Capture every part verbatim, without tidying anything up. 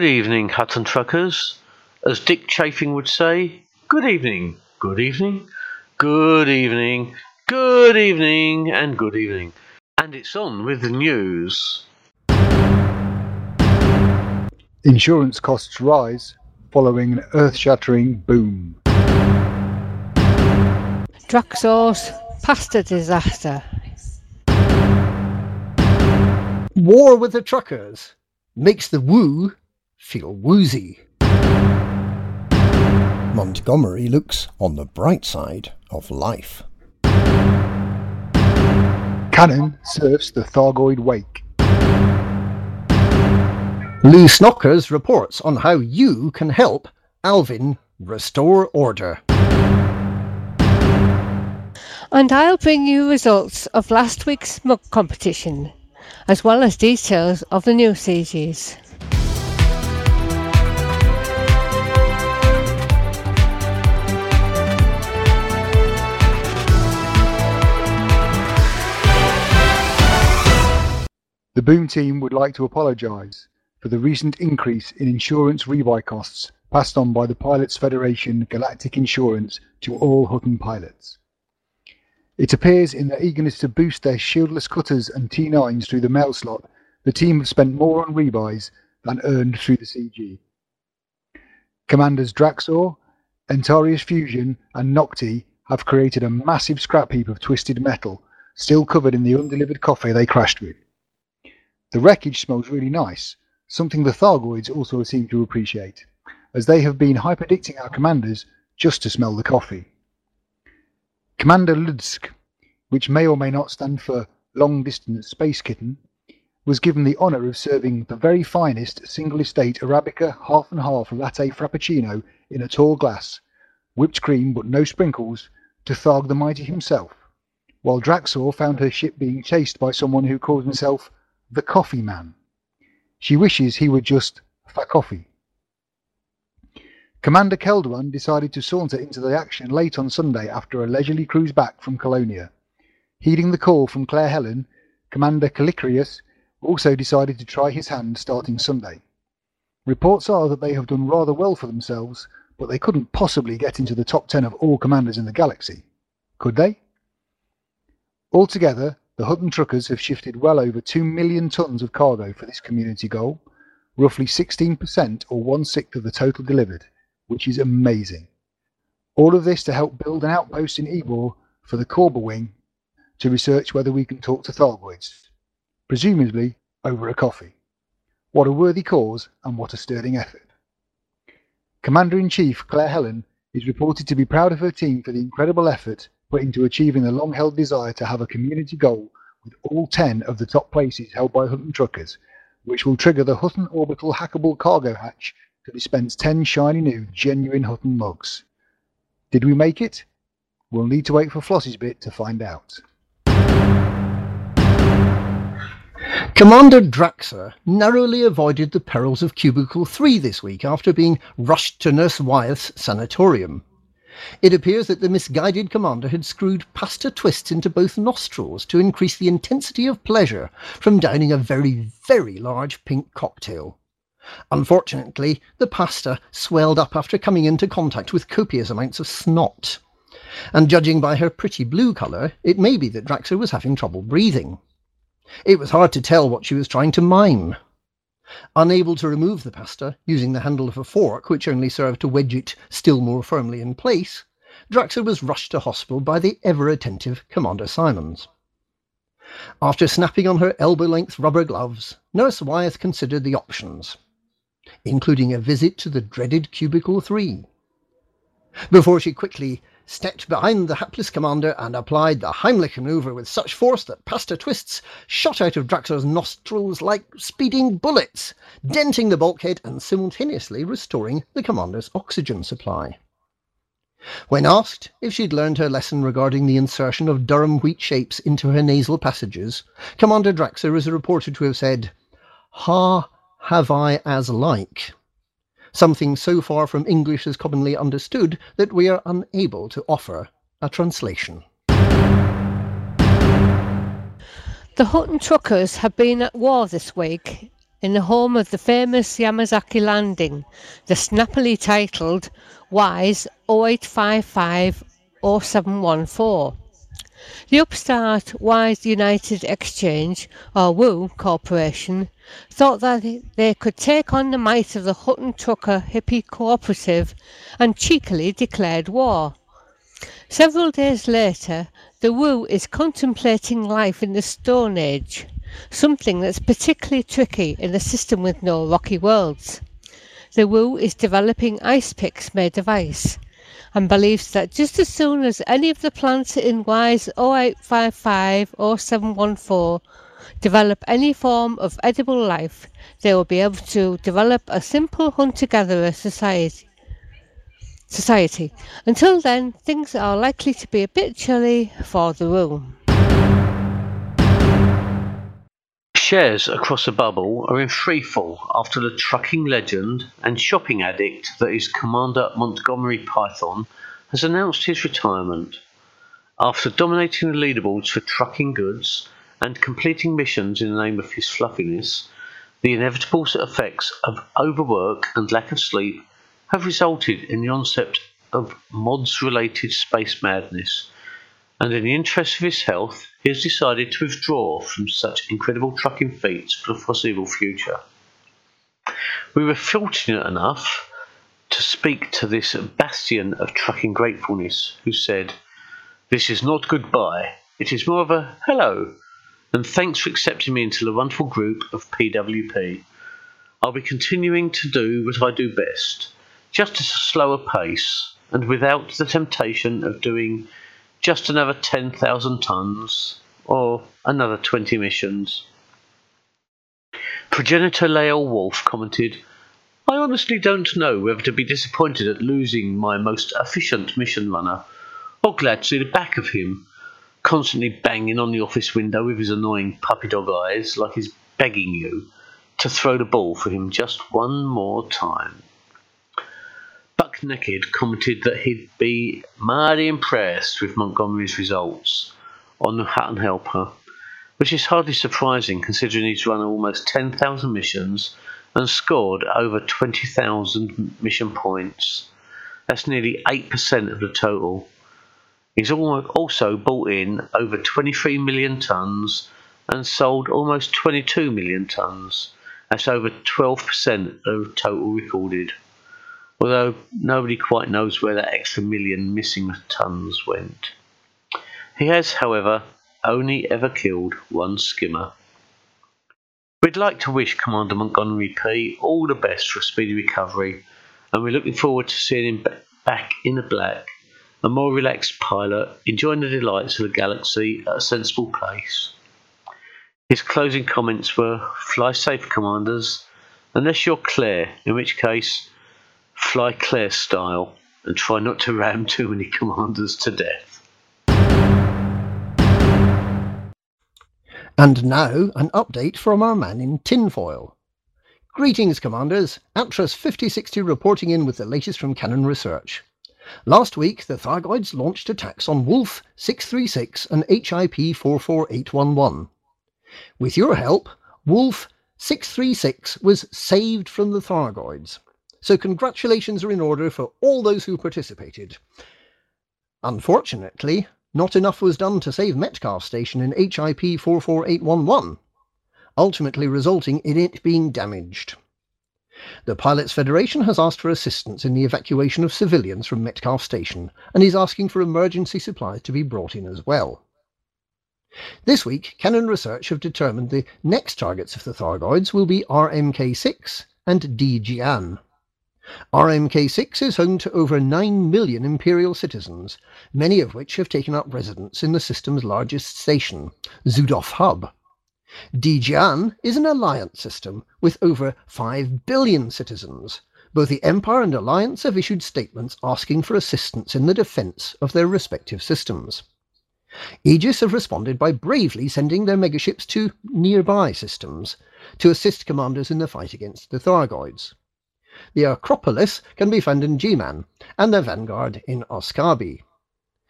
Good evening, Hutton Truckers. As Dick Chafing would say, good evening, good evening, good evening, good evening, and good evening. And it's on with the news. Insurance costs rise following an earth-shattering boom. Draxor's pasta disaster. War with the truckers makes the woo feel woozy. Montgomery looks on the bright side of life. Cannon surfs the Thargoid wake. Lou Snockers reports on how you can help Alvin restore order. And I'll bring you results of last week's mug competition, as well as details of the new C Gs. The Boom team would like to apologise for the recent increase in insurance rebuy costs passed on by the Pilots Federation Galactic Insurance to all Hutton pilots. It appears in their eagerness to boost their shieldless cutters and T nines through the mail slot, the team have spent more on rebuys than earned through the C G. Commanders Draxor, Antarius Fusion and Nocti have created a massive scrap heap of twisted metal, still covered in the undelivered coffee they crashed with. The wreckage smells really nice, something the Thargoids also seem to appreciate, as they have been hyperdicting our commanders just to smell the coffee. Commander Ludsk, which may or may not stand for Long Distance Space Kitten, was given the honour of serving the very finest single estate Arabica half and half latte frappuccino in a tall glass, whipped cream but no sprinkles, to Tharg the Mighty himself, while Draxor found her ship being chased by someone who calls himself the Coffee Man. She wishes he were just fa coffee. Commander Kelderon decided to saunter into the action late on Sunday after a leisurely cruise back from Colonia. Heeding the call from Claire Helen, Commander Calicrius also decided to try his hand starting Sunday. Reports are that they have done rather well for themselves, but they couldn't possibly get into the top ten of all commanders in the galaxy. Could they? Altogether, the Hutton Truckers have shifted well over two million tonnes of cargo for this community goal, roughly sixteen percent or one-sixth of the total delivered, which is amazing. All of this to help build an outpost in Ebor for the Korba Wing to research whether we can talk to Thargoids, presumably over a coffee. What a worthy cause and what a sterling effort. Commander-in-Chief Claire Helen is reported to be proud of her team for the incredible effort put into achieving the long-held desire to have a community goal with all ten of the top places held by Hutton Truckers, which will trigger the Hutton Orbital Hackable Cargo Hatch to dispense ten shiny new genuine Hutton mugs. Did we make it? We'll need to wait for Flossie's bit to find out. Commander Draxor narrowly avoided the perils of Cubicle three this week after being rushed to Nurse Wyeth's sanatorium. It appears that the misguided commander had screwed pasta twists into both nostrils to increase the intensity of pleasure from downing a very, very large pink cocktail. Unfortunately, the pasta swelled up after coming into contact with copious amounts of snot. And judging by her pretty blue colour, it may be that Draxor was having trouble breathing. It was hard to tell what she was trying to mime. Unable to remove the pasta, using the handle of a fork which only served to wedge it still more firmly in place, Draxor was rushed to hospital by the ever-attentive Commander Simons. After snapping on her elbow-length rubber gloves, Nurse Wyeth considered the options, including a visit to the dreaded Cubicle three, before she quickly stepped behind the hapless commander and applied the Heimlich manoeuvre with such force that pasta twists shot out of Draxor's nostrils like speeding bullets, denting the bulkhead and simultaneously restoring the commander's oxygen supply. When asked if she'd learned her lesson regarding the insertion of Durham wheat shapes into her nasal passages, Commander Draxor is reported to have said, "Ha have I as like," something so far from English as commonly understood that we are unable to offer a translation. The Hutton Truckers have been at war this week in the home of the famous Yamazaki landing, the snappily titled WISE oh eight five five oh seven one four. The upstart WISE United Exchange, or W U Corporation, thought that they could take on the might of the Hutton Trucker Hippie Cooperative and cheekily declared war. Several days later, the W U is contemplating life in the Stone Age, something that's particularly tricky in a system with no rocky worlds. The W U is developing ice picks made of ice, and believes that just as soon as any of the plants in WISE oh eight five five oh seven one four develop any form of edible life, they will be able to develop a simple hunter-gatherer society. Society. Until then, things are likely to be a bit chilly for the W U. Shares across the bubble are in freefall after the trucking legend and shopping addict that is Commander Montgomery Python has announced his retirement. After dominating the leaderboards for trucking goods and completing missions in the name of his fluffiness, the inevitable effects of overwork and lack of sleep have resulted in the onset of mods-related space madness, and in the interest of his health, he has decided to withdraw from such incredible trucking feats for the foreseeable future. We were fortunate enough to speak to this bastion of trucking gratefulness, who said, "This is not goodbye, it is more of a hello, and thanks for accepting me into the wonderful group of P W P. I'll be continuing to do what I do best, just at a slower pace, and without the temptation of doing just another ten thousand tons, or another twenty missions." Progenitor Lael Wolf commented, "I honestly don't know whether to be disappointed at losing my most efficient mission runner, or glad to see the back of him, constantly banging on the office window with his annoying puppy dog eyes like he's begging you to throw the ball for him just one more time." Buck Naked commented that he'd be mighty impressed with Montgomery's results on the Hutton Helper, which is hardly surprising considering he's run almost ten thousand missions and scored over twenty thousand mission points. That's nearly eight percent of the total. He's also bought in over twenty-three million tons and sold almost twenty-two million tons. That's over twelve percent of the total recorded, although nobody quite knows where that extra million missing tons went. He has, however, only ever killed one skimmer. We'd like to wish Commander Montgomery P all the best for a speedy recovery, and we're looking forward to seeing him back in the black, a more relaxed pilot, enjoying the delights of the galaxy at a sensible pace. His closing comments were, "Fly safe, commanders, unless you're Claire, in which case, fly Claire style, and try not to ram too many commanders to death." And now, an update from our man in tinfoil. Greetings, Commanders. Atlas fifty sixty reporting in with the latest from Canonn Research. Last week, the Thargoids launched attacks on Wolf six three six and H I P four four eight one one. With your help, Wolf six three six was saved from the Thargoids, so congratulations are in order for all those who participated. Unfortunately, not enough was done to save Metcalfe Station in H I P four four eight one one, ultimately resulting in it being damaged. The Pilots Federation has asked for assistance in the evacuation of civilians from Metcalfe Station, and is asking for emergency supplies to be brought in as well. This week, Canonn Research have determined the next targets of the Thargoids will be R M K six and D Jian. R M K six is home to over nine million Imperial citizens, many of which have taken up residence in the system's largest station, Zudov Hub. D Jian is an alliance system with over five billion citizens. Both the Empire and Alliance have issued statements asking for assistance in the defence of their respective systems. Aegis have responded by bravely sending their megaships to nearby systems to assist commanders in the fight against the Thargoids. The Acropolis can be found in G-Man, and the Vanguard in Oskabi.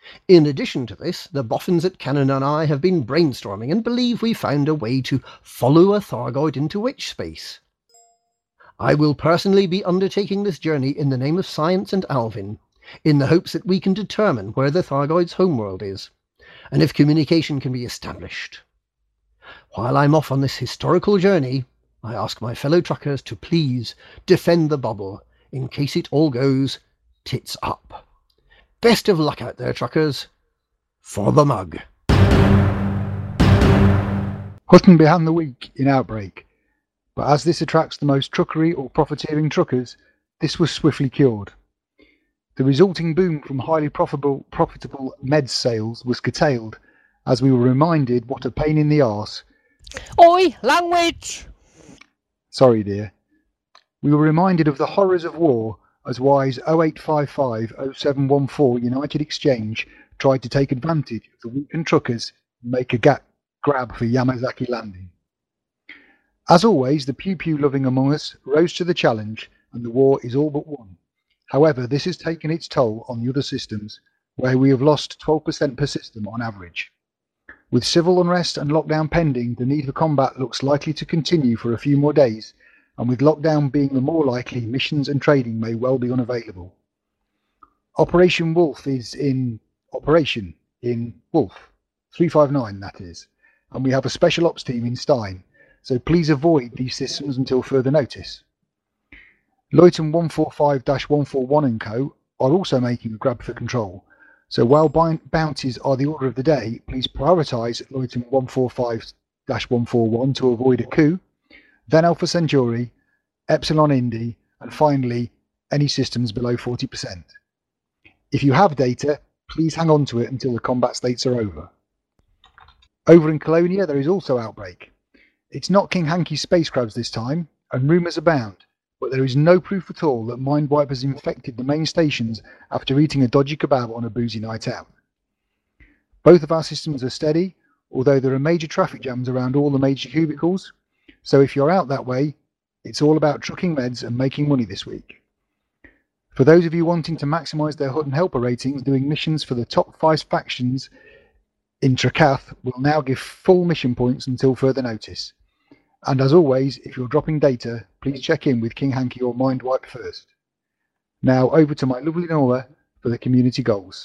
In addition to this, the boffins at Cannon and I have been brainstorming and believe we found a way to follow a Thargoid into witch space. I will personally be undertaking this journey in the name of science and Alvin, in the hopes that we can determine where the Thargoid's homeworld is, and if communication can be established. While I'm off on this historical journey, I ask my fellow truckers to please defend the bubble in case it all goes tits up. Best of luck out there, truckers. For the mug. Hutton began the week in Outbreak, but as this attracts the most truckery or profiteering truckers, this was swiftly cured. The resulting boom from highly profitable, profitable meds sales was curtailed, as we were reminded what a pain in the arse. Oi, language! Sorry, dear. We were reminded of the horrors of war as Wise oh eight five five oh seven one four United Exchange tried to take advantage of the weakened truckers and make a ga- grab for Yamazaki Landing. As always, the pew-pew-loving among us rose to the challenge, and the war is all but won. However, this has taken its toll on the other systems, where we have lost twelve percent per system on average. With civil unrest and lockdown pending, the need for combat looks likely to continue for a few more days, and with lockdown being the more likely, missions and trading may well be unavailable. Operation Wolf is in operation in Wolf, three five nine that is, and we have a special ops team in Stein, so please avoid these systems until further notice. Luyten one forty-five dash one forty-one and Co are also making a grab for control, so while bounties are the order of the day, please prioritise Luyten one forty-five dash one forty-one to avoid a coup, then Alpha Centauri, Epsilon Indy, and finally any systems below forty percent. If you have data, please hang on to it until the combat states are over. Over in Colonia there is also outbreak. It's not King Hanky's space crabs this time, and rumours abound, but there is no proof at all that Mindwipe has infected the main stations after eating a dodgy kebab on a boozy night out. Both of our systems are steady, although there are major traffic jams around all the major cubicles, so if you're out that way, it's all about trucking meds and making money this week. For those of you wanting to maximise their H U D and helper ratings, doing missions for the top five factions in Trakath will now give full mission points until further notice. And as always, if you're dropping data, please check in with King Hanky or Mindwipe first. Now over to my lovely Nora for the community goals.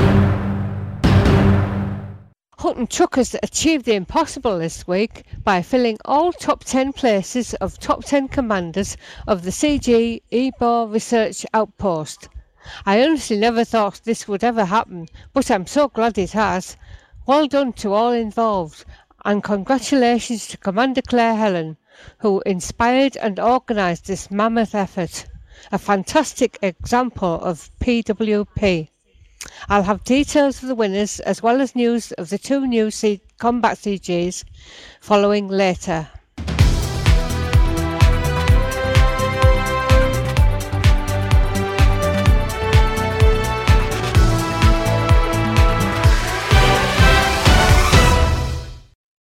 Hutton truckers achieved the impossible this week by filling all top ten places of top ten commanders of the C G E B O R Research Outpost. I honestly never thought this would ever happen, but I'm so glad it has. Well done to all involved, and congratulations to Commander Claire Helen, who inspired and organised this mammoth effort. A fantastic example of P W P. I'll have details of the winners as well as news of the two new C- combat C Gs following later.